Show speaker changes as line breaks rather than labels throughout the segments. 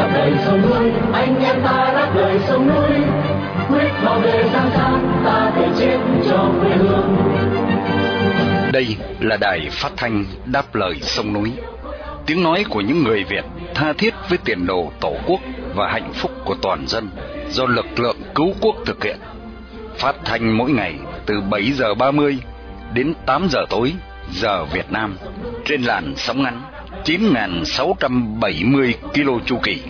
đáp lời sông núi, anh em ta đáp lời sông núi, quyết bảo vệ Giang San, ta thể chết cho quê hương.
Đây là đài phát thanh Đáp lời sông núi, tiếng nói của những người Việt tha thiết với tiền đồ Tổ quốc và hạnh phúc của toàn dân, do lực lượng cứu quốc thực hiện. Phát thanh mỗi ngày từ 7 giờ 30 đến 8 giờ tối giờ Việt Nam trên làn sóng ngắn 9.670 km chu kỳ.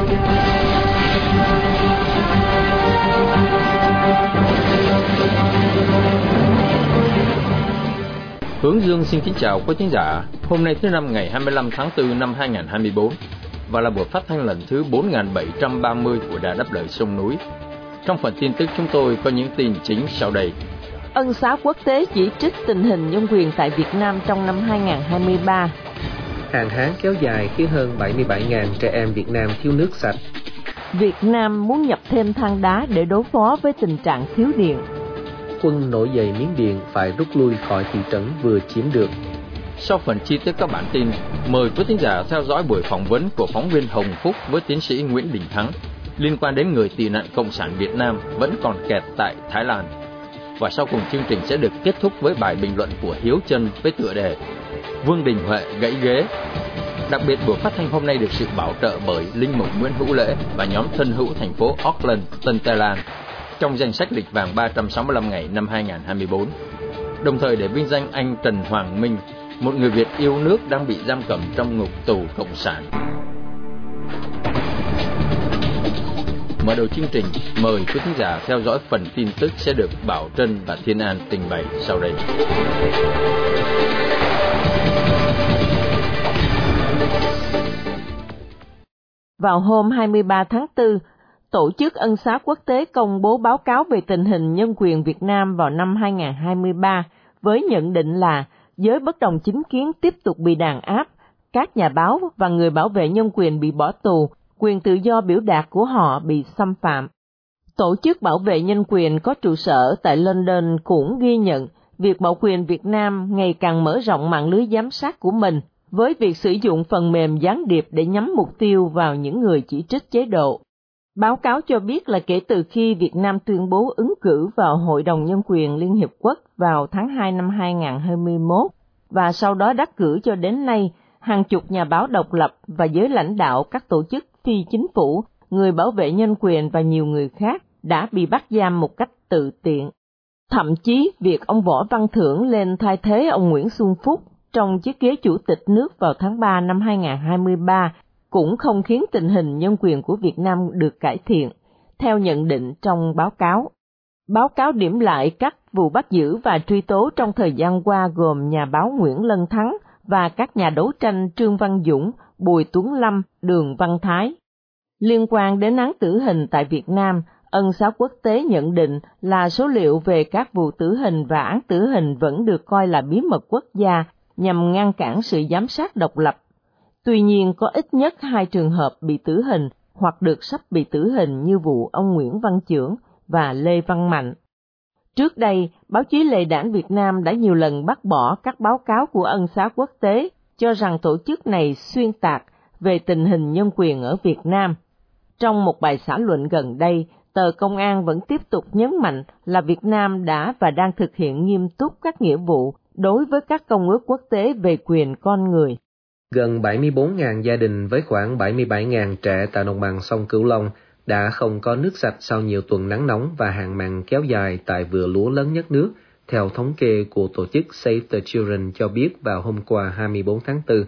Hướng Dương xin kính chào quý khán giả. Hôm nay thứ năm ngày 25 tháng 4 năm 2024 và là buổi phát thanh lần thứ 4730 của Đài Đáp lời sông núi. Trong phần tin tức chúng tôi có những tin chính sau đây.
Ân xá quốc tế chỉ trích tình hình nhân quyền tại Việt Nam trong năm 2023.
Hạn hán kéo dài khiến hơn 77.000 trẻ em Việt Nam thiếu nước sạch.
Việt Nam muốn nhập thêm than đá để đối phó với tình trạng thiếu điện.
Quân nổi dậy Miến Điện phải rút lui khỏi thị trấn vừa chiếm được.
Sau phần chi tiết các bản tin, mời quý thính giả theo dõi buổi phỏng vấn của phóng viên Hồng Phúc với tiến sĩ Nguyễn Đình Thắng liên quan đến người tị nạn Cộng sản Việt Nam vẫn còn kẹt tại Thái Lan. Và sau cùng chương trình sẽ được kết thúc với bài bình luận của Hiếu Trân với tựa đề Vương Đình Huệ gãy ghế. Đặc biệt buổi phát thanh hôm nay được sự bảo trợ bởi Linh mục Nguyễn Hữu Lễ và nhóm thân hữu thành phố Auckland, Tân Tây Lan trong danh sách lịch vàng 365 ngày năm 2024. Đồng thời để vinh danh anh Trần Hoàng Minh, một người Việt yêu nước đang bị giam cầm trong ngục tù Cộng sản. Mở đầu chương trình, mời quý khán giả theo dõi phần tin tức sẽ được Bảo Trân và Thiên An trình bày sau đây.
Vào hôm 23 tháng 4, Tổ chức Ân xá quốc tế công bố báo cáo về tình hình nhân quyền Việt Nam vào năm 2023 với nhận định là giới bất đồng chính kiến tiếp tục bị đàn áp, các nhà báo và người bảo vệ nhân quyền bị bỏ tù, quyền tự do biểu đạt của họ bị xâm phạm. Tổ chức bảo vệ nhân quyền có trụ sở tại London cũng ghi nhận việc bảo quyền Việt Nam ngày càng mở rộng mạng lưới giám sát của mình với việc sử dụng phần mềm gián điệp để nhắm mục tiêu vào những người chỉ trích chế độ. Báo cáo cho biết là kể từ khi Việt Nam tuyên bố ứng cử vào Hội đồng Nhân quyền Liên Hiệp Quốc vào tháng 2 năm 2021 và sau đó đắc cử cho đến nay, hàng chục nhà báo độc lập và giới lãnh đạo các tổ chức phi chính phủ, người bảo vệ nhân quyền và nhiều người khác đã bị bắt giam một cách tự tiện. Thậm chí việc ông Võ Văn Thưởng lên thay thế ông Nguyễn Xuân Phúc trong chiếc ghế chủ tịch nước vào tháng 3 năm 2023 cũng không khiến tình hình nhân quyền của Việt Nam được cải thiện, theo nhận định trong báo cáo. Báo cáo điểm lại các vụ bắt giữ và truy tố trong thời gian qua gồm nhà báo Nguyễn Lân Thắng và các nhà đấu tranh Trương Văn Dũng, Bùi Tuấn Lâm, Đường Văn Thái. Liên quan đến án tử hình tại Việt Nam, Ân xá quốc tế nhận định là số liệu về các vụ tử hình và án tử hình vẫn được coi là bí mật quốc gia nhằm ngăn cản sự giám sát độc lập. Tuy nhiên, có ít nhất 2 trường hợp bị tử hình hoặc được sắp bị tử hình như vụ ông Nguyễn Văn Chưởng và Lê Văn Mạnh. Trước đây, báo chí Lệ Đảng Việt Nam đã nhiều lần bác bỏ các báo cáo của Ân xá quốc tế, cho rằng tổ chức này xuyên tạc về tình hình nhân quyền ở Việt Nam. Trong một bài xã luận gần đây, tờ Công an vẫn tiếp tục nhấn mạnh là Việt Nam đã và đang thực hiện nghiêm túc các nghĩa vụ đối với các công ước quốc tế về quyền con người.
Gần 74.000 gia đình với khoảng 77.000 trẻ tại đồng bằng sông Cửu Long đã không có nước sạch sau nhiều tuần nắng nóng và hạn mặn kéo dài tại vựa lúa lớn nhất nước, theo thống kê của tổ chức Save the Children cho biết vào hôm qua 24 tháng 4.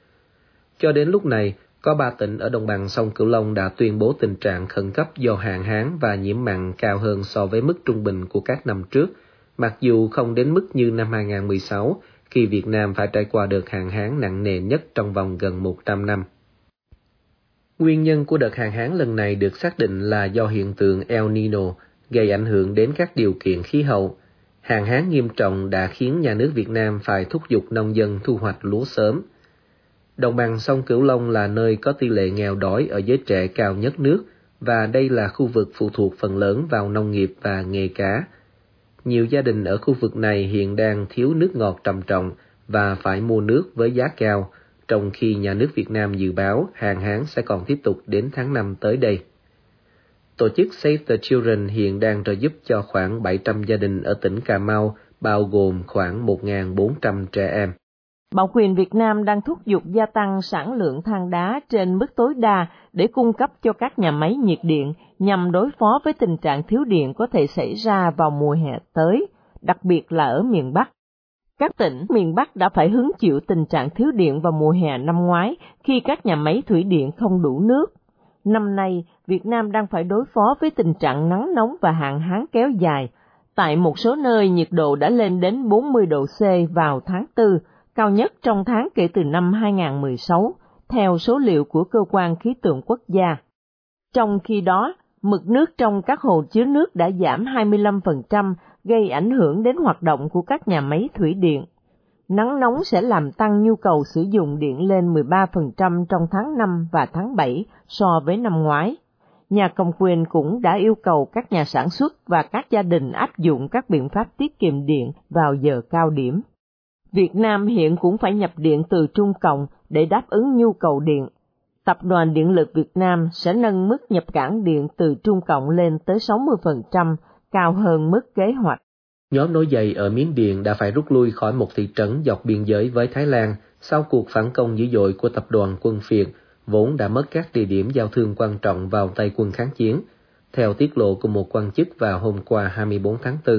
Cho đến lúc này, có 3 tỉnh ở đồng bằng sông Cửu Long đã tuyên bố tình trạng khẩn cấp do hạn hán và nhiễm mặn cao hơn so với mức trung bình của các năm trước, mặc dù không đến mức như năm 2016, khi Việt Nam phải trải qua đợt hạn hán nặng nề nhất trong vòng gần 100 năm. Nguyên nhân của đợt hạn hán lần này được xác định là do hiện tượng El Nino gây ảnh hưởng đến các điều kiện khí hậu. Hạn hán nghiêm trọng đã khiến nhà nước Việt Nam phải thúc giục nông dân thu hoạch lúa sớm. Đồng bằng sông Cửu Long là nơi có tỷ lệ nghèo đói ở giới trẻ cao nhất nước, và đây là khu vực phụ thuộc phần lớn vào nông nghiệp và nghề cá. Nhiều gia đình ở khu vực này hiện đang thiếu nước ngọt trầm trọng và phải mua nước với giá cao, trong khi nhà nước Việt Nam dự báo hạn hán sẽ còn tiếp tục đến tháng 5 tới đây. Tổ chức Save the Children hiện đang trợ giúp cho khoảng 700 gia đình ở tỉnh Cà Mau, bao gồm khoảng 1.400 trẻ em.
Bảo quyền Việt Nam đang thúc giục gia tăng sản lượng than đá trên mức tối đa để cung cấp cho các nhà máy nhiệt điện nhằm đối phó với tình trạng thiếu điện có thể xảy ra vào mùa hè tới, đặc biệt là ở miền Bắc. Các tỉnh miền Bắc đã phải hứng chịu tình trạng thiếu điện vào mùa hè năm ngoái khi các nhà máy thủy điện không đủ nước. Năm nay, Việt Nam đang phải đối phó với tình trạng nắng nóng và hạn hán kéo dài. Tại một số nơi, nhiệt độ đã lên đến 40 độ C vào tháng 4, cao nhất trong tháng kể từ năm 2016, theo số liệu của Cơ quan Khí tượng Quốc gia. Trong khi đó, mực nước trong các hồ chứa nước đã giảm 25%, gây ảnh hưởng đến hoạt động của các nhà máy thủy điện. Nắng nóng sẽ làm tăng nhu cầu sử dụng điện lên 13% trong tháng 5 và tháng 7 so với năm ngoái. Nhà cầm quyền cũng đã yêu cầu các nhà sản xuất và các gia đình áp dụng các biện pháp tiết kiệm điện vào giờ cao điểm. Việt Nam hiện cũng phải nhập điện từ Trung Cộng để đáp ứng nhu cầu điện. Tập đoàn Điện lực Việt Nam sẽ nâng mức nhập cảng điện từ Trung Cộng lên tới 60%, cao hơn mức kế hoạch.
Nhóm nổi dậy ở Miến Điện đã phải rút lui khỏi một thị trấn dọc biên giới với Thái Lan sau cuộc phản công dữ dội của tập đoàn quân Việt, vốn đã mất các địa điểm giao thương quan trọng vào tay quân kháng chiến, theo tiết lộ của một quan chức vào hôm qua 24 tháng 4.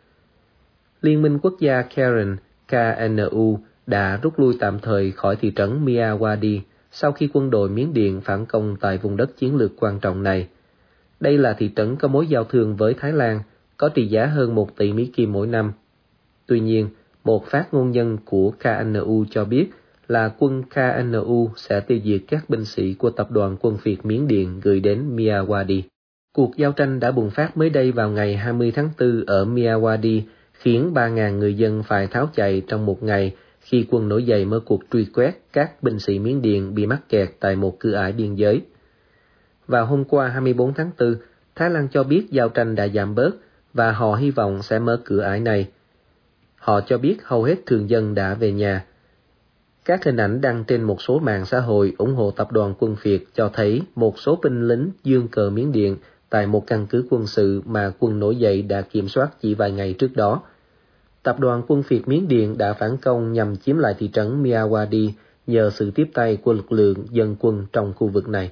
Liên minh quốc gia Karen KNU đã rút lui tạm thời khỏi thị trấn Myawaddy sau khi quân đội Miến Điện phản công tại vùng đất chiến lược quan trọng này. Đây là thị trấn có mối giao thương với Thái Lan, có trị giá hơn 1 tỷ Mỹ Kim mỗi năm. Tuy nhiên, một phát ngôn nhân của KNU cho biết là quân KNU sẽ tiêu diệt các binh sĩ của tập đoàn quân Việt Miến Điện gửi đến Myawaddy. Cuộc giao tranh đã bùng phát mới đây vào ngày 20 tháng 4 ở Myawaddy, khiến 3.000 người dân phải tháo chạy trong một ngày khi quân nổi dậy mở cuộc truy quét các binh sĩ Miến Điện bị mắc kẹt tại một cửa ải biên giới. Vào hôm qua 24 tháng 4, Thái Lan cho biết giao tranh đã giảm bớt và họ hy vọng sẽ mở cửa ải này. Họ cho biết hầu hết thường dân đã về nhà. Các hình ảnh đăng trên một số mạng xã hội ủng hộ tập đoàn quân Việt cho thấy một số binh lính giương cờ Miến Điện tại một căn cứ quân sự mà quân nổi dậy đã kiểm soát chỉ vài ngày trước đó. Tập đoàn quân Việt Miến Điện đã phản công nhằm chiếm lại thị trấn Myawaddy nhờ sự tiếp tay của lực lượng dân quân trong khu vực này.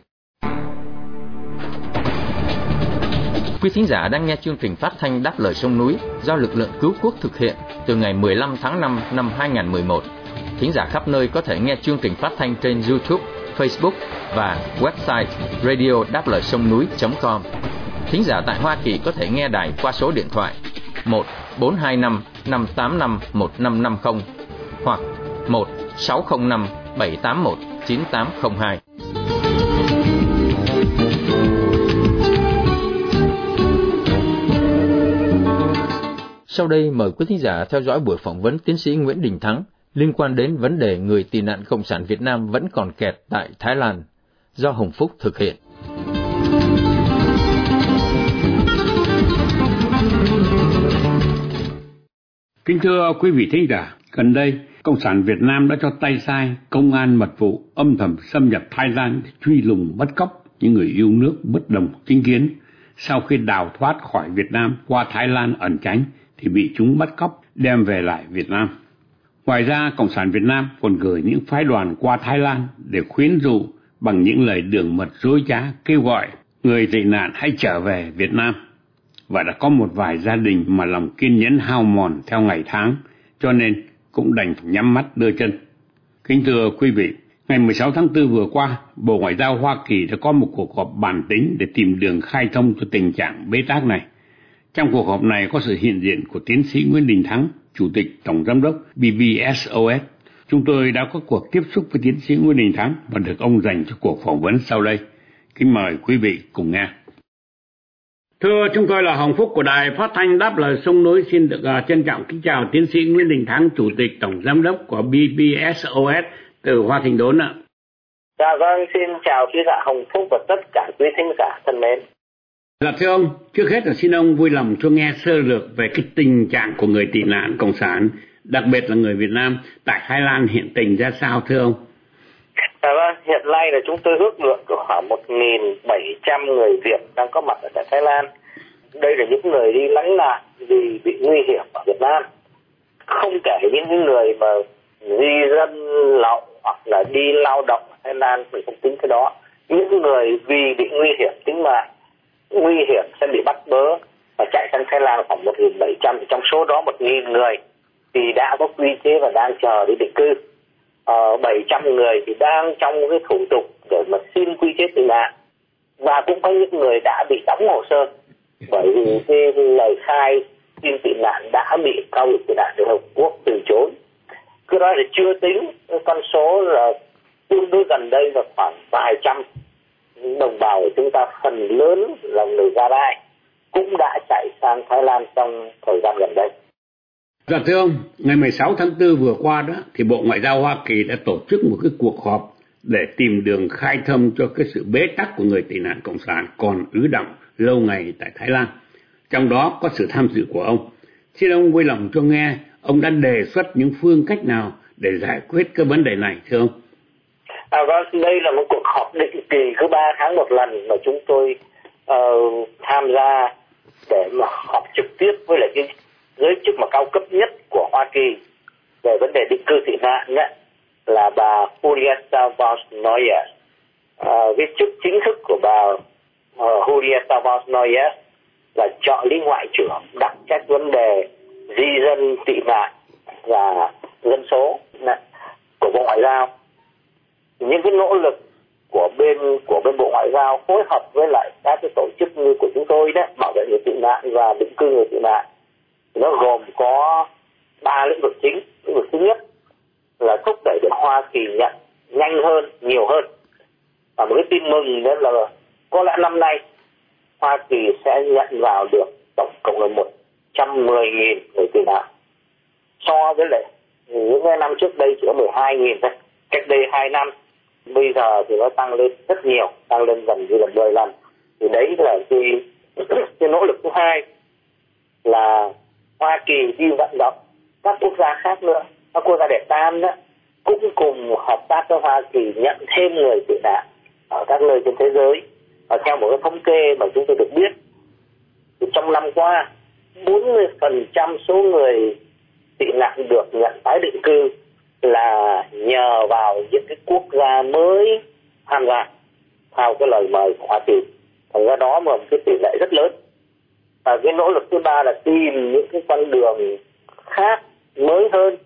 Quý thính giả đang nghe chương trình phát thanh Đáp Lời Sông Núi do lực lượng cứu quốc thực hiện từ ngày 15 tháng 5 năm 2011. Thính giả khắp nơi có thể nghe chương trình phát thanh trên YouTube, Facebook và website radio-đáp-lời-sông-núi.com. Thính giả tại Hoa Kỳ có thể nghe đài qua số điện thoại 1-425-585-1550 hoặc 1-605-781-9802. Sau đây mời quý thính giả theo dõi buổi phỏng vấn tiến sĩ Nguyễn Đình Thắng liên quan đến vấn đề người tị nạn Cộng sản Việt Nam vẫn còn kẹt tại Thái Lan, do Hồng Phúc thực hiện.
Kính thưa quý vị thính giả, gần đây, Cộng sản Việt Nam đã cho tay sai công an mật vụ âm thầm xâm nhập Thái Lan để truy lùng bắt cóc những người yêu nước bất đồng chính kiến. Sau khi đào thoát khỏi Việt Nam qua Thái Lan ẩn tránh thì bị chúng bắt cóc đem về lại Việt Nam. Ngoài ra, Cộng sản Việt Nam còn gửi những phái đoàn qua Thái Lan để khuyến dụ bằng những lời đường mật dối trá kêu gọi người tị nạn hãy trở về Việt Nam. Và đã có một vài gia đình mà lòng kiên nhẫn hao mòn theo ngày tháng, cho nên cũng đành nhắm mắt đưa chân. Kính thưa quý vị, ngày 16 tháng 4 vừa qua, Bộ Ngoại giao Hoa Kỳ đã có một cuộc họp bàn tính để tìm đường khai thông cho tình trạng bế tắc này. Trong cuộc họp này có sự hiện diện của tiến sĩ Nguyễn Đình Thắng, Chủ tịch Tổng Giám đốc BBSOS. Chúng tôi đã có cuộc tiếp xúc với tiến sĩ Nguyễn Đình Thắng và được ông dành cho cuộc phỏng vấn sau đây. Kính mời quý vị cùng nghe. Thưa, chúng tôi là Hồng Phúc của Đài Phát thanh Đáp Lời Sông Núi, xin được trân trọng kính chào tiến sĩ Nguyễn Đình Thắng, Chủ tịch Tổng Giám đốc của BBSOS từ Hoa Thịnh Đốn ạ.
Dạ vâng, xin chào quý giả Hồng Phúc và tất cả quý thính giả thân mến.
Dạ thưa ông, trước hết là xin ông vui lòng cho nghe sơ lược về cái tình trạng của người tị nạn Cộng sản, đặc biệt là người Việt Nam tại Thái Lan hiện tình ra sao thưa ông?
Vâng, hiện nay là chúng tôi ước lượng khoảng 1.700 người Việt đang có mặt ở tại Thái Lan. Đây là những người đi lánh nạn vì bị nguy hiểm ở Việt Nam. Không kể những người mà di dân lậu hoặc là đi lao động ở Thái Lan, mình không tính cái đó. Những người vì bị nguy hiểm tính mạng, nguy hiểm sẽ bị bắt bớ và chạy sang Thái Lan khoảng 1.700, trong số đó 1.000 người thì đã có quy chế và đang chờ để định cư. 700 người thì đang trong cái thủ tục để mà xin quy chế tị nạn, và cũng có những người đã bị đóng hồ sơ bởi vì cái lời khai xin tị nạn đã bị Cao ủy tị nạn Liên Hợp Quốc từ chối. Cứ nói là chưa tính con số là tương đối gần đây là khoảng vài trăm đồng bào của chúng ta, phần lớn là người Gia Rai, cũng đã chạy sang Thái Lan trong thời gian gần đây.
Dạ thưa ông, ngày 16 tháng 4 vừa qua đó thì Bộ Ngoại giao Hoa Kỳ đã tổ chức một cái cuộc họp để tìm đường khai thông cho cái sự bế tắc của người tị nạn cộng sản còn ứ đọng lâu ngày tại Thái Lan. Trong đó có sự tham dự của ông. Xin ông vui lòng cho nghe ông đã đề xuất những phương cách nào để giải quyết cái vấn đề này thưa ông?
Vâng, đây là một cuộc họp định kỳ cứ 3 tháng một lần mà chúng tôi tham gia để mà họp trực tiếp với lại cái giới chức mà cao cấp nhất của Hoa Kỳ về vấn đề định cư tị nạn ấy, là bà Julieta Vos-Noyes. Cái chức chính thức của bà Julieta Vos-Noyes là trợ lý ngoại trưởng đặc trách vấn đề di dân tị nạn và dân số của Bộ Ngoại giao. Những cái nỗ lực của bên Bộ Ngoại giao phối hợp với lại các cái tổ chức như của chúng tôi đấy, bảo vệ người tị nạn và định cư người tị nạn, nó gồm có 3 lĩnh vực chính. Lĩnh vực thứ nhất là thúc đẩy để Hoa Kỳ nhận nhanh hơn, nhiều hơn. Và một cái tin mừng đó là có lẽ năm nay Hoa Kỳ sẽ nhận vào được tổng cộng là 110.000 người tị nạn, so với lại những năm trước đây chỉ có 12.000 thôi. Cách đây 2 năm, bây giờ thì nó tăng lên rất nhiều, tăng lên gần như là 10 lần. Thì đấy là cái nỗ lực thứ hai, là Hoa Kỳ đi vận động các quốc gia khác nữa, các quốc gia đệ tam đó cũng cùng hợp tác với Hoa Kỳ nhận thêm người tị nạn ở các nơi trên thế giới. Và theo một cái thống kê mà chúng tôi được biết, thì trong năm qua 40% số người tị nạn được nhận tái định cư là nhờ vào những cái quốc gia mới tham gia theo cái lời mời của Hoa Kỳ. Thành ra đó mà một cái tỷ lệ rất lớn. Và cái nỗ lực thứ ba là tìm những cái con đường khác mới hơn,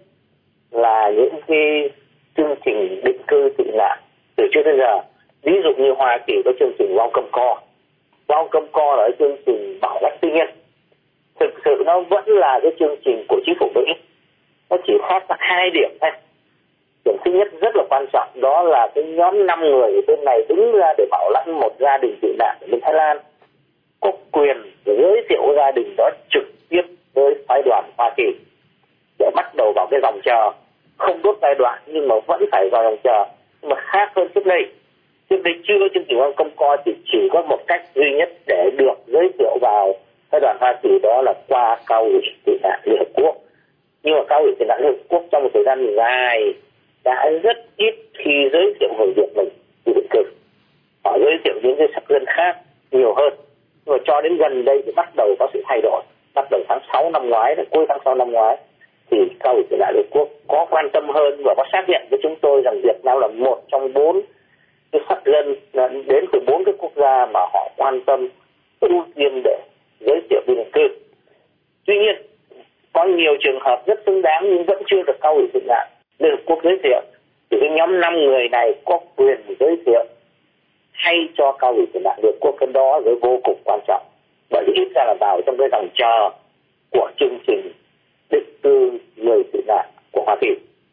là những cái chương trình định cư tị nạn từ trước đến giờ. Ví dụ như Hoa Kỳ có chương trình Welcome Call. Welcome Call là chương trình bảo lãnh tư nhân. Thực sự nó vẫn là cái chương trình của chính phủ Mỹ. Nó chỉ khác có 2 điểm thôi. Điểm thứ nhất rất là quan trọng, đó là cái nhóm 5 người ở bên này đứng ra để bảo lãnh một gia đình tị nạn ở bên Thái Lan có quyền giới thiệu gia đình đó trực tiếp với phái đoàn Hoa Kỳ để bắt đầu vào cái dòng chờ, không đốt giai đoạn nhưng mà vẫn phải vào dòng chờ. Nhưng mà khác hơn trước đây chưa có chương trình Welcome Call, thì chỉ có một cách duy nhất để được giới thiệu vào phái đoàn Hoa Kỳ, đó là qua Cao ủy tị nạn Liên Hợp Quốc. Nhưng mà Cao ủy tị nạn Liên Hợp Quốc trong một thời gian dài đã rất ít khi giới thiệu người Việt mình đi định cư. Họ giới thiệu những cái sắc dân khác nhiều hơn. Nhưng mà cho đến gần đây thì bắt đầu có sự thay đổi. Bắt đầu tháng 6 năm ngoái, cuối tháng 6 năm ngoái, thì Cao ủy tị nạn Liên Hợp Quốc có quan tâm hơn và có xác nhận với chúng tôi rằng Việt Nam là một trong 4 cái sắc dân đến từ 4 cái quốc gia mà họ quan tâm ưu tiên để giới thiệu đi định cư. Tuy nhiên, có nhiều trường hợp rất xứng đáng nhưng vẫn chưa được Cao ủy tị nạn Liên Hợp Quốc giới thiệu. Thì cái nhóm 5 người này có quyền giới thiệu hay cho Cao ủy tị nạn Liên Hợp Quốc, cái đó là vô cùng quan trọng. Bởi vì ít ra là vào trong cái dòng chờ của chương trình định cư người tị nạn của Hoa Kỳ.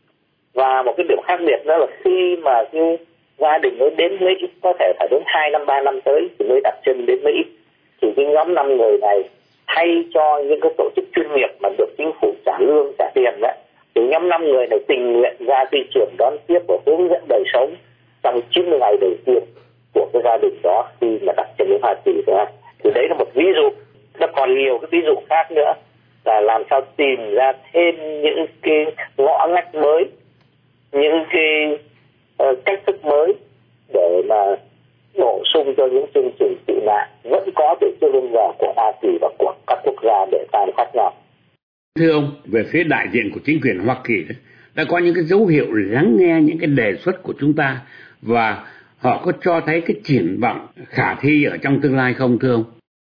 Và một cái điểm khác biệt đó là khi mà cái gia đình mới đến Mỹ, có thể phải đến 2 năm 3 năm tới thì mới đặt chân đến Mỹ, thì cái nhóm 5 người này thay cho những cái tổ chức chuyên nghiệp mà được chính phủ trả lương trả tiền đấy, thì nhóm 5 người này tình nguyện ra tuyên truyền đón tiếp và hướng dẫn đời sống trong 90 ngày đầu tiên của cái gia đình đó khi mà đặt chân đến Hoa Kỳ rồi. Thì đấy là một ví dụ. Nó còn nhiều cái ví dụ khác nữa, là làm sao tìm ra thêm những cái ngõ ngách mới, những cái cách thức mới để mà bổ sung cho những chương trình tị nạn vẫn có từ trước đến giờ của Hoa Kỳ và của các quốc gia để tài khác nhau.
Thưa ông, về phía đại diện của chính quyền Hoa Kỳ đã có những cái dấu hiệu lắng nghe những cái đề xuất của chúng ta và họ có cho thấy cái triển vọng khả thi ở trong tương lai không thưa ông?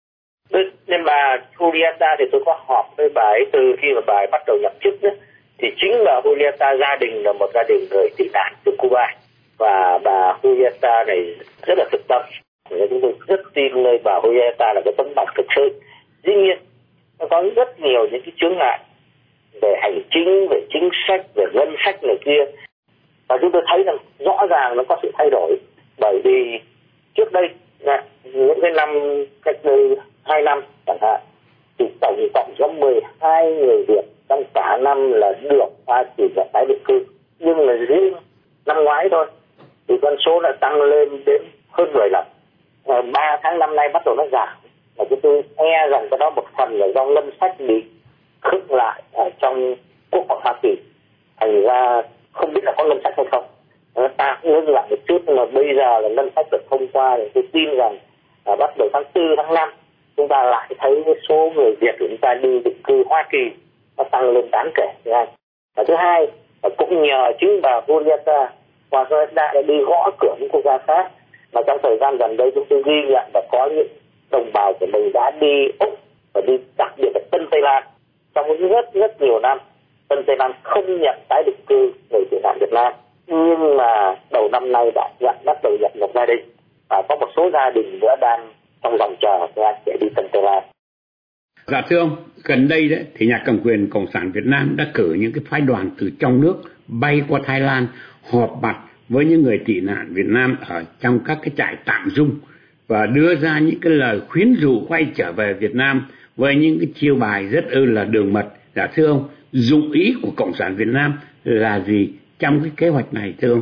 Nên bà Julieta thì tôi có họp với bà ấy từ khi mà bà ấy bắt đầu nhậm chức đó. Thì chính bà Julieta gia đình là một gia đình người tị nạn từ Cuba và bà Julieta này rất là thực tâm. Chúng tôi rất tin nơi bà Julieta là cái tấm bằng thực sự. Dĩ nhiên nó có rất nhiều những cái chướng ngại về hành chính, về chính sách, về ngân sách này kia. Và chúng tôi thấy rằng rõ ràng nó có sự thay đổi. Bởi vì trước đây, những cái năm cách đây 2 năm chẳng hạn, thì tổng có 12 người Việt trong cả năm là được Hoa Kỳ nhận tái định cư. Nhưng là riêng năm ngoái thôi, thì con số đã tăng lên đến hơn 10 lần. 3 tháng năm nay bắt đầu nó giảm. Và chúng tôi nghe rằng cái đó một phần là do ngân sách bị khựng lại ở trong Quốc hội Hoa Kỳ. Thành ra không biết là có ngân sách hay không. Ta cũng ngưng lại một chút, nhưng mà bây giờ là ngân sách được thông qua thì tôi tin rằng bắt đầu tháng 4, tháng 5 chúng ta lại thấy cái số người Việt của chúng ta đi định cư Hoa Kỳ nó tăng lên đáng kể. Và thứ hai, cũng nhờ chính bà Julieta đã đi gõ cửa những quốc gia khác. Mà trong thời gian gần đây chúng tôi ghi nhận và có những đồng bào của mình đã đi Úc và đi đặc biệt là Tân Tây Lan. Trong rất nhiều năm, Tân Tây Lan không nhận tái định cư người tị nạn Việt Nam. Nhưng mà đầu năm nay đã bắt đầu nhận một gia đình. Và có một số gia đình nữa đang trong vòng chờ để đi Tân Tây Lan.
Dạ thưa ông, gần đây đấy thì nhà cầm quyền Cộng sản Việt Nam đã cử những cái phái đoàn từ trong nước bay qua Thái Lan họp mặt với những người tị nạn Việt Nam ở trong các cái trại tạm dung và đưa ra những cái lời khuyến dụ quay trở về Việt Nam với những cái chiêu bài rất là đường mật. Dạ thưa ông, dụng ý của Cộng sản Việt Nam là gì trong cái kế hoạch này thưa ông?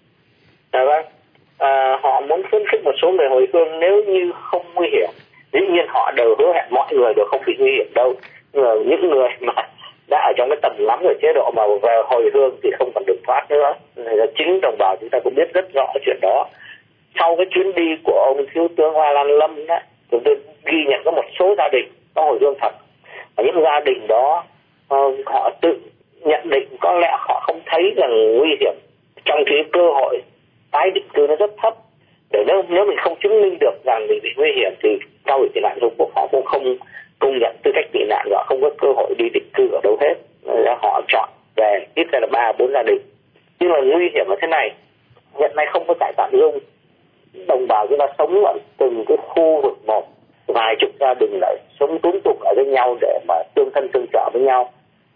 Dạ vâng, họ muốn khuyến khích một số người hồi hương nếu như không nguy hiểm. Dĩ nhiên họ đều hứa hẹn mọi người đều không bị nguy hiểm đâu. Những người mà đã ở trong cái tầm lắm của chế độ mà về hồi hương thì không còn được thoát nữa. Chính đồng bào chúng ta cũng biết rất rõ chuyện đó. Sau cái chuyến đi của ông Thiếu tướng Hoa Lan Lâm đó, chúng tôi ghi nhận có một số gia đình có hồi hương thật. Và những gia đình đó họ tự nhận định có lẽ họ không thấy rằng nguy hiểm, trong khi cơ hội tái định cư nó rất thấp. Để nếu mình không chứng minh được rằng mình bị nguy hiểm thì cao ủy tị nạn Trung Quốc họ cũng không công nhận tư cách tị nạn, họ không có cơ hội đi định cư ở đâu hết. Họ chọn về ít ra là 3-4 gia đình. Nhưng mà nguy hiểm là thế này, hiện nay không có trại tạm dung, đồng bào chúng ta sống ở từng cái khu vực một, vài chục gia đình lại sống túng tục ở với nhau để mà tương thân tương trợ với nhau.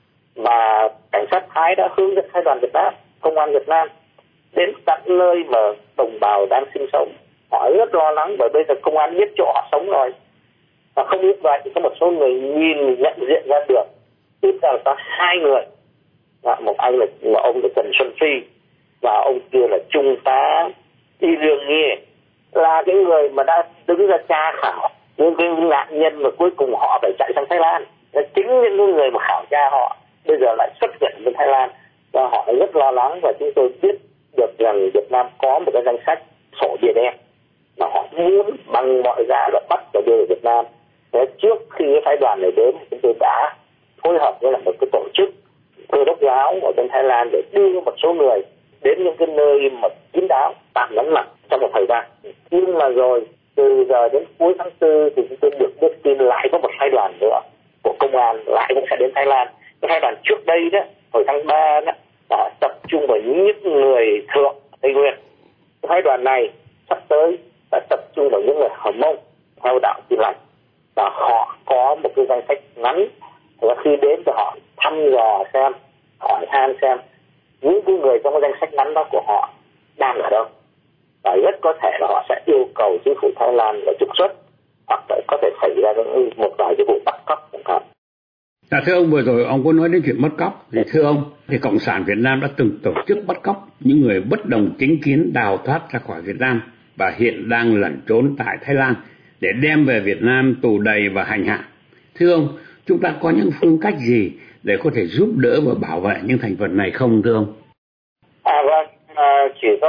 Và cảnh sát Thái đã hướng dẫn phái đoàn Việt Nam, công an Việt Nam đến tận nơi mà đồng bào đang sinh sống. Họ rất lo lắng bởi bây giờ công an biết chỗ họ sống rồi. Và không biết vậy thì có một số người nhận diện ra được. Ít ra là có 2 người. Một anh là ông là Trần Xuân Phi và ông kia là Trung tá Y Lương Nghê, là cái người mà đã đứng ra tra khảo những cái nạn nhân mà cuối cùng họ phải chạy sang Thái Lan. Chính những người mà khảo tra họ bây giờ lại xuất hiện bên Thái Lan và họ rất lo lắng. Và chúng tôi biết được rằng Việt Nam có một cái danh sách sổ bìa đen mà họ muốn bằng mọi giá là bắt và đưa về Việt Nam. Trước khi cái phái đoàn này đến, chúng tôi đã phối hợp với một cái tổ chức Cơ đốc giáo ở bên Thái Lan để đưa một số người đến những cái nơi mà kín đáo tạm lánh mặt trong một thời gian. Nhưng mà rồi từ giờ đến cuối tháng 4 thì chúng tôi được biết tin lại có một phái đoàn nữa của công an lại cũng sẽ đến Thái Lan. Cái phái đoàn trước đây đó, hồi tháng 3 đó, họ tập trung vào những người thượng Tây Nguyên. Cái phái đoàn này sắp tới đã tập trung vào những người Hờ Mông theo đạo Tin Lành và họ có một cái danh sách ngắn. Và khi đến thì họ thăm dò xem, hỏi han xem những cái người trong cái danh sách ngắn đó của họ đang ở đâu. Và rất có thể là họ sẽ yêu cầu chính phủ Thái Lan là trục xuất, hoặc là có thể xảy ra một vài cái vụ bắt cóc chẳng hạn.
Dạ thưa ông, vừa rồi ông có nói đến chuyện bắt cóc. Thì thưa ông, thì Cộng sản Việt Nam đã từng tổ chức bắt cóc những người bất đồng chính kiến đào thoát ra khỏi Việt Nam và hiện đang lẩn trốn tại Thái Lan để đem về Việt Nam tù đầy và hành hạ. Thưa ông, chúng ta có những phương cách gì để có thể giúp đỡ và bảo vệ những thành phần này không thưa ông?
Vâng, chỉ có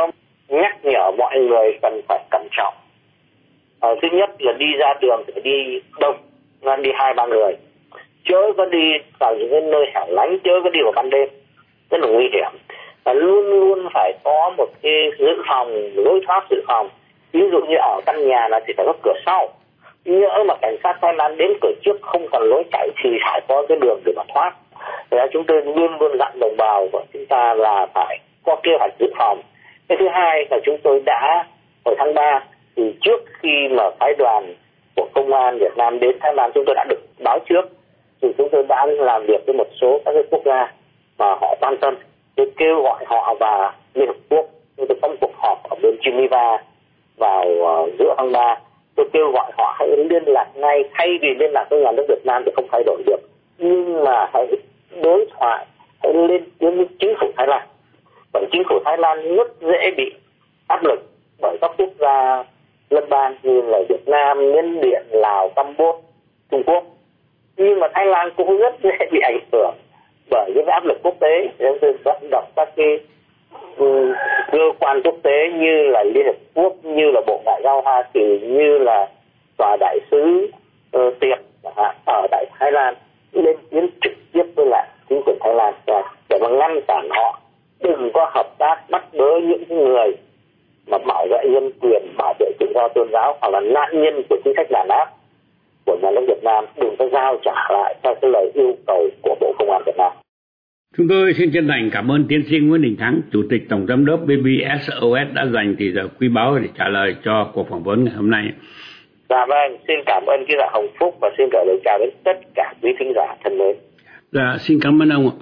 nhắc nhở mọi người cần phải cẩn trọng. Thứ nhất là đi ra đường phải đi đông, đi 2-3 người, chớ có đi vào những cái nơi hẻo lánh, chớ có đi vào ban đêm, rất là nguy hiểm. Và luôn luôn phải có một cái dự phòng, lối thoát dự phòng. Ví dụ như ở căn nhà là thì phải có cửa sau, nhỡ mà cảnh sát Thái Lan đến cửa trước không còn lối chạy thì phải có cái đường để mà thoát. Thế chúng tôi luôn luôn dặn đồng bào của chúng ta là phải có kế hoạch dự phòng. Cái thứ hai là chúng tôi đã hồi tháng 3 thì trước khi mà phái đoàn của công an Việt Nam đến Thái Lan, chúng tôi đã được báo trước, thì chúng tôi đã làm việc với một số các cái quốc gia mà họ quan tâm. Tôi kêu gọi họ và Liên Hợp Quốc. Chúng tôi có một cuộc họp ở bên Geneva vào giữa tháng 3. Tôi kêu gọi họ hãy liên lạc ngay, thay vì liên lạc với nhà nước Việt Nam thì không thay đổi được, nhưng mà hãy đối thoại, hãy lên tiếng với chính phủ Thái Lan. Bởi chính phủ Thái Lan rất dễ bị áp lực bởi các quốc gia lân bang như là Việt Nam, Miến Điện, Lào, Campuchia, Trung Quốc. Nhưng mà Thái Lan cũng rất dễ bị ảnh hưởng bởi những áp lực quốc tế. Chúng tôi vận động các cái cơ quan quốc tế như là Liên Hợp Quốc, như là Bộ Ngoại giao Hoa Kỳ, như là Tòa Đại sứ Tiệp ở tại Thái Lan lên tiếng trực tiếp với lại chính quyền Thái Lan để mà ngăn cản họ đừng có hợp tác bắt bớ những người mà bảo vệ nhân quyền, bảo vệ tự do tôn giáo hoặc là nạn nhân của chính sách đàn áp của nhà nước Việt Nam, đừng có giao trả lại theo cái lời yêu cầu của Bộ Công an Việt Nam.
Chúng tôi xin chân thành cảm ơn tiến sĩ Nguyễn Đình Thắng, Chủ tịch Tổng giám đốc BBSOS đã dành thời giờ quý báu để trả lời cho cuộc phỏng vấn ngày hôm nay.
Dạ vâng, xin cảm ơn ký giả Hồng Phúc và xin gửi lời chào đến tất cả quý thính giả thân mến.
Dạ, xin cảm ơn ông ạ.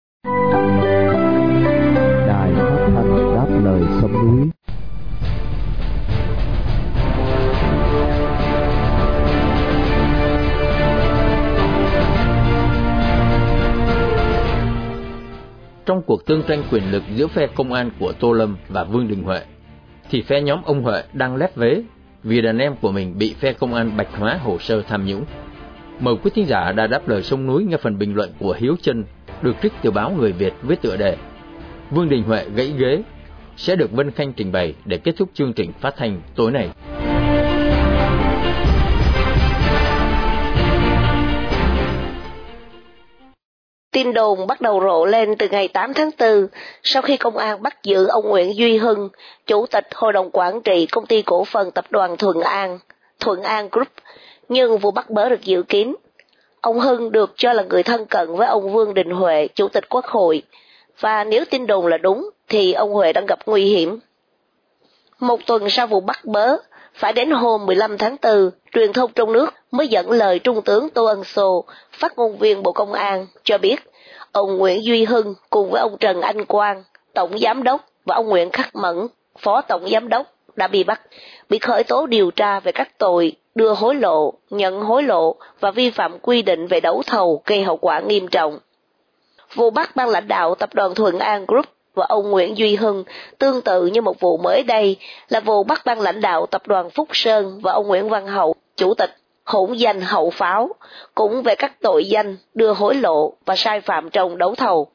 Đài Phát thanh Đáp Lời Sông Núi.
Trong cuộc tương tranh quyền lực giữa phe công an của Tô Lâm và Vương Đình Huệ, thì phe nhóm ông Huệ đang lép vế vì đàn em của mình bị phe công an bạch hóa hồ sơ tham nhũng. Mời quý thính giả đã đáp lời sông núi nghe phần bình luận của Hiếu Trân được trích từ báo Người Việt với tựa đề Vương Đình Huệ gãy ghế, sẽ được Vân Khanh trình bày để kết thúc chương trình phát thanh tối nay.
Tin đồn bắt đầu rộ lên từ ngày 8 tháng 4 sau khi công an bắt giữ ông Nguyễn Duy Hưng, Chủ tịch Hội đồng Quản trị Công ty Cổ phần Tập đoàn Thuận An Group, nhưng vụ bắt bớ được dự kín. Ông Hưng được cho là người thân cận với ông Vương Đình Huệ, Chủ tịch Quốc hội, và nếu tin đồn là đúng thì ông Huệ đang gặp nguy hiểm. Một tuần sau vụ bắt bớ, phải đến hôm 15 tháng 4, truyền thông trong nước mới dẫn lời Trung tướng Tô Ân Sô, phát ngôn viên Bộ Công an, cho biết ông Nguyễn Duy Hưng cùng với ông Trần Anh Quang, Tổng Giám đốc, và ông Nguyễn Khắc Mẫn, Phó Tổng Giám đốc, đã bị bắt, bị khởi tố điều tra về các tội đưa hối lộ, nhận hối lộ và vi phạm quy định về đấu thầu gây hậu quả nghiêm trọng. Vụ bắt ban lãnh đạo Tập đoàn Thuận An Group và ông Nguyễn Duy Hưng tương tự như một vụ mới đây là vụ bắt ban lãnh đạo Tập đoàn Phúc Sơn và ông Nguyễn Văn Hậu, Chủ tịch, hỗn danh hậu pháo, cũng về các tội danh đưa hối lộ và sai phạm trong đấu thầu.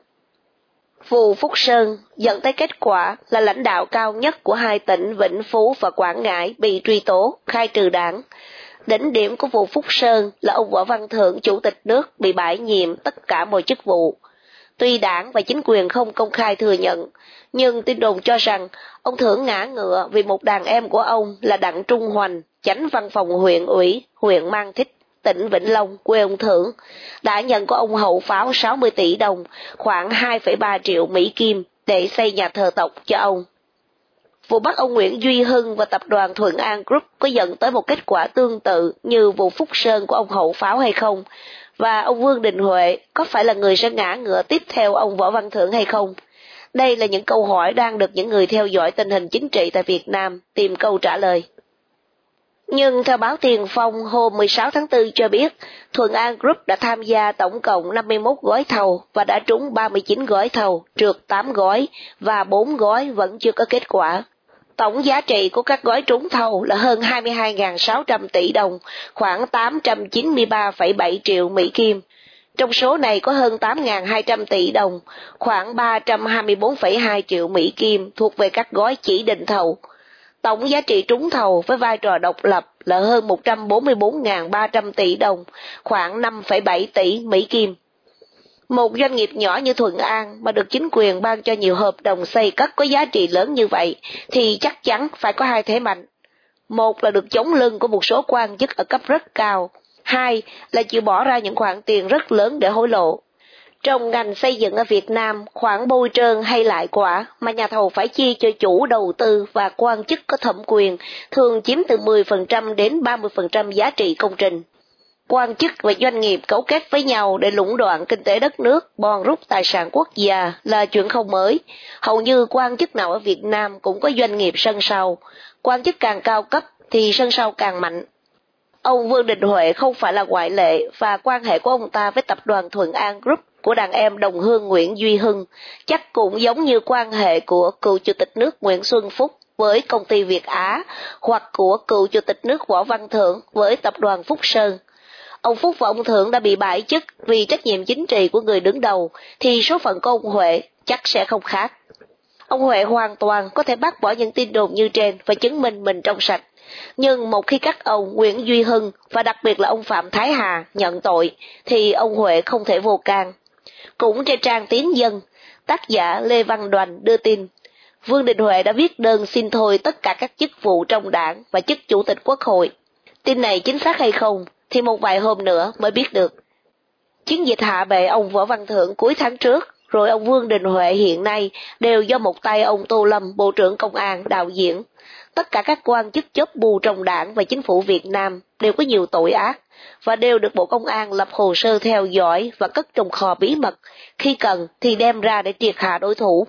Vụ Phúc Sơn dẫn tới kết quả là lãnh đạo cao nhất của hai tỉnh Vĩnh Phú và Quảng Ngãi bị truy tố, khai trừ đảng. Đỉnh điểm của vụ Phúc Sơn là ông Võ Văn Thưởng, Chủ tịch nước, bị bãi nhiệm tất cả mọi chức vụ. Tuy đảng và chính quyền không công khai thừa nhận, nhưng tin đồn cho rằng ông Thưởng ngã ngựa vì một đàn em của ông là Đặng Trung Hoành, chánh văn phòng huyện ủy, huyện Mang Thít, tỉnh Vĩnh Long, quê ông Thưởng, đã nhận của ông hậu pháo 60 tỷ đồng, khoảng 2,3 triệu Mỹ Kim, để xây nhà thờ tộc cho ông. Vụ bắt ông Nguyễn Duy Hưng và Tập đoàn Thuận An Group có dẫn tới một kết quả tương tự như vụ Phúc Sơn của ông hậu pháo hay không? Và ông Vương Đình Huệ có phải là người sẽ ngã ngựa tiếp theo ông Võ Văn Thưởng hay không? Đây là những câu hỏi đang được những người theo dõi tình hình chính trị tại Việt Nam tìm câu trả lời. Nhưng theo báo Tiền Phong hôm 16 tháng 4 cho biết, Thuận An Group đã tham gia tổng cộng 51 gói thầu và đã trúng 39 gói thầu, trượt 8 gói và 4 gói vẫn chưa có kết quả. Tổng giá trị của các gói trúng thầu là hơn 22.600 tỷ đồng, khoảng 893,7 triệu Mỹ Kim. Trong số này có hơn 8.200 tỷ đồng, khoảng 324,2 triệu Mỹ Kim thuộc về các gói chỉ định thầu. Tổng giá trị trúng thầu với vai trò độc lập là hơn 144.300 tỷ đồng, khoảng 5,7 tỷ Mỹ Kim. Một doanh nghiệp nhỏ như Thuận An mà được chính quyền ban cho nhiều hợp đồng xây cất có giá trị lớn như vậy thì chắc chắn phải có hai thế mạnh. Một là được chống lưng của một số quan chức ở cấp rất cao, hai là chịu bỏ ra những khoản tiền rất lớn để hối lộ. Trong ngành xây dựng ở Việt Nam, khoản bôi trơn hay lại quả mà nhà thầu phải chi cho chủ đầu tư và quan chức có thẩm quyền thường chiếm từ 10% đến 30% giá trị công trình. Quan chức và doanh nghiệp cấu kết với nhau để lũng đoạn kinh tế đất nước, bòn rút tài sản quốc gia là chuyện không mới. Hầu như quan chức nào ở Việt Nam cũng có doanh nghiệp sân sau. Quan chức càng cao cấp thì sân sau càng mạnh. Ông Vương Đình Huệ không phải là ngoại lệ và quan hệ của ông ta với tập đoàn Thuận An Group của đàn em đồng hương Nguyễn Duy Hưng chắc cũng giống như quan hệ của cựu Chủ tịch nước Nguyễn Xuân Phúc với công ty Việt Á hoặc của cựu Chủ tịch nước Võ Văn Thưởng với tập đoàn Phúc Sơn. Ông Phúc và ông Thưởng đã bị bãi chức vì trách nhiệm chính trị của người đứng đầu, thì số phận của ông Huệ chắc sẽ không khác. Ông Huệ hoàn toàn có thể bác bỏ những tin đồn như trên và chứng minh mình trong sạch. Nhưng một khi các ông Nguyễn Duy Hưng và đặc biệt là ông Phạm Thái Hà nhận tội, thì ông Huệ không thể vô can. Cũng trên trang Tín Dân, tác giả Lê Văn Đoành đưa tin, Vương Đình Huệ đã viết đơn xin thôi tất cả các chức vụ trong đảng và chức Chủ tịch Quốc hội. Tin này chính xác hay không thì một vài hôm nữa mới biết được. Chiến dịch hạ bệ ông Võ Văn Thưởng cuối tháng trước, rồi ông Vương Đình Huệ hiện nay đều do một tay ông Tô Lâm, Bộ trưởng Công an, đạo diễn. Tất cả các quan chức chóp bu trong đảng và chính phủ Việt Nam đều có nhiều tội ác và đều được Bộ Công an lập hồ sơ theo dõi và cất trong kho bí mật, khi cần thì đem ra để triệt hạ đối thủ.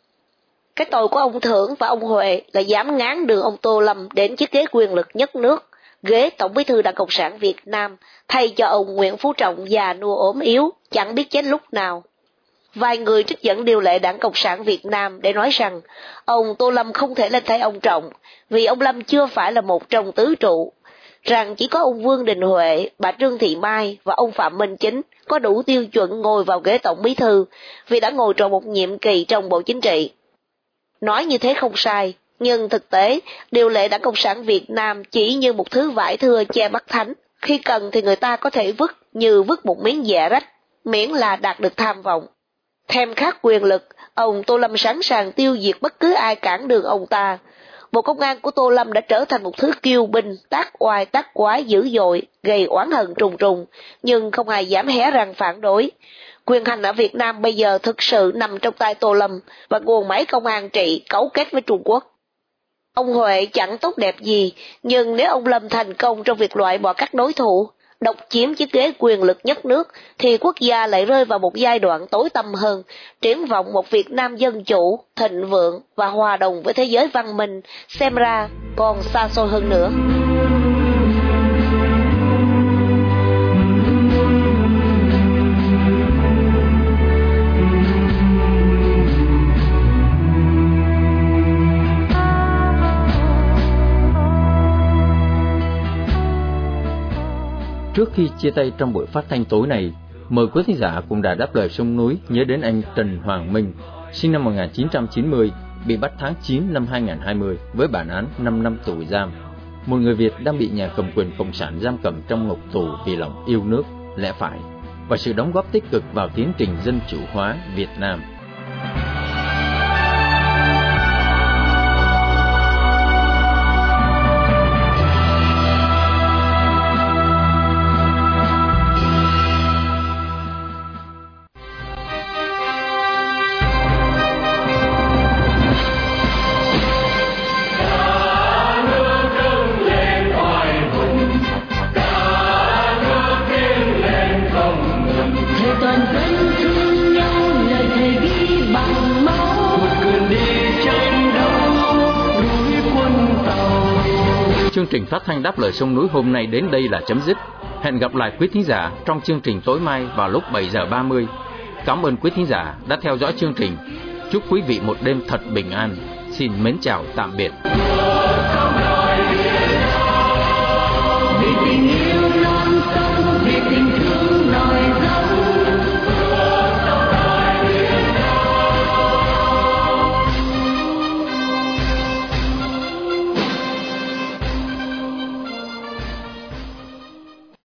Cái tội của ông Thưởng và ông Huệ là dám ngáng đường ông Tô Lâm đến chiếc ghế quyền lực nhất nước, ghế Tổng Bí thư Đảng Cộng sản Việt Nam, thay cho ông Nguyễn Phú Trọng già nua ốm yếu, chẳng biết chết lúc nào. Vài người trích dẫn điều lệ Đảng Cộng sản Việt Nam để nói rằng ông Tô Lâm không thể lên thay ông Trọng vì ông Lâm chưa phải là một trong tứ trụ, rằng chỉ có ông Vương Đình Huệ, bà Trương Thị Mai và ông Phạm Minh Chính có đủ tiêu chuẩn ngồi vào ghế Tổng Bí thư vì đã ngồi trọn một nhiệm kỳ trong Bộ Chính trị. Nói như thế không sai, nhưng thực tế, điều lệ Đảng Cộng sản Việt Nam chỉ như một thứ vải thưa che mắt thánh, khi cần thì người ta có thể vứt như vứt một miếng dẻ rách, miễn là đạt được tham vọng. Thèm khát quyền lực, ông Tô Lâm sẵn sàng tiêu diệt bất cứ ai cản đường ông ta. Bộ Công an của Tô Lâm đã trở thành một thứ kiêu binh, tác oai tác quái dữ dội, gây oán hận trùng trùng, nhưng không ai dám hé răng phản đối. Quyền hành ở Việt Nam bây giờ thực sự nằm trong tay Tô Lâm và guồng máy công an trị cấu kết với Trung Quốc. Ông Huệ chẳng tốt đẹp gì, nhưng nếu ông Lâm thành công trong việc loại bỏ các đối thủ, độc chiếm chiếc ghế quyền lực nhất nước, thì quốc gia lại rơi vào một giai đoạn tối tăm hơn, triển vọng một Việt Nam dân chủ, thịnh vượng và hòa đồng với thế giới văn minh, xem ra còn xa xôi hơn nữa.
Trước khi chia tay trong buổi phát thanh tối này, mời quý thính giả cùng Đài Đáp Lời Sông Núi nhớ đến anh Trần Hoàng Minh, sinh năm 1990, bị bắt tháng 9 năm 2020 với bản án 5 năm tù giam. Một người Việt đang bị nhà cầm quyền cộng sản giam cầm trong ngục tù vì lòng yêu nước, lẽ phải và sự đóng góp tích cực vào tiến trình dân chủ hóa Việt Nam. Chương trình phát thanh Đáp Lời Sông Núi hôm nay đến đây là chấm dứt. Hẹn gặp lại quý thính giả trong chương trình tối mai vào lúc 7 giờ 30. Cảm ơn quý thính giả đã theo dõi chương trình. Chúc quý vị một đêm thật bình an. Xin mến chào tạm biệt.